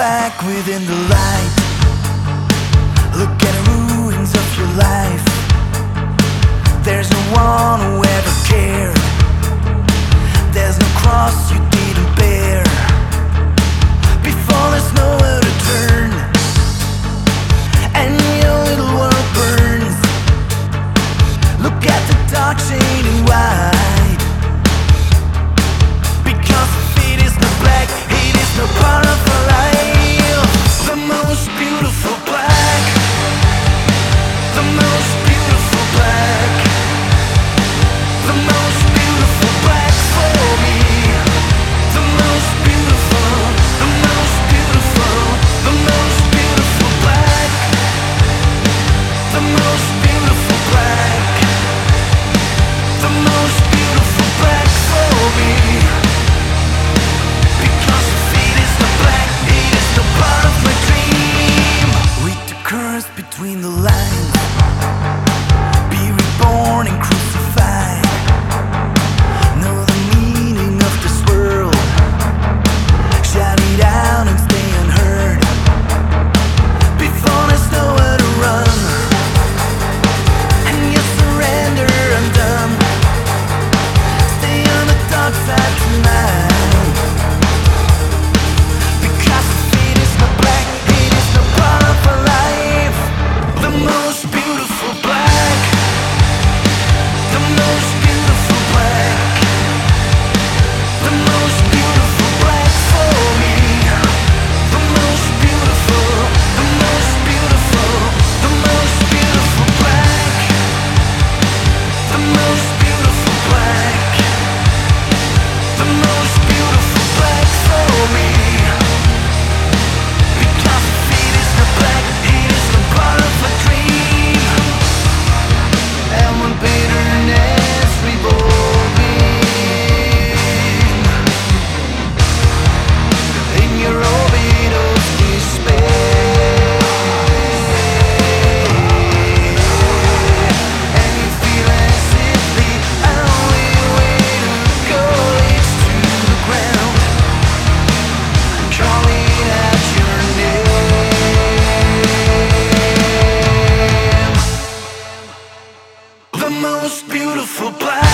black within the light. Look at the ruins of your life. There's no one who ever cared. There's no cross you didn't bear. Before there's nowhere to turn, and your little world burns. Look at the dark shading white. Because if it is not black, it is no part of our life. The most beautiful black. The most beautiful black. The most beautiful black for me. The most beautiful, the most beautiful, the most beautiful black. The most beautiful black. The most beautiful black for me. Because if it is not black, it is no part of my dream. Read the curse between the lines. Be reborn and crucified. Know the meaning of this world. Shout it out and stay unheard. Before there's nowhere to run, and you surrender undone. Stay on the dark side tonight. Because if it is not black, it is no part of our life. The most beautiful black. The most beautiful black. The most beautiful black for me. The most beautiful, the most beautiful, the most beautiful black. The most beautiful black. The most beautiful black for me. Because if it is not black, it is no part of a dream. And when bitterness revolving in your orbit of despair, and you feel as if the only way to go is to the ground, calling out your name. The most beautiful black.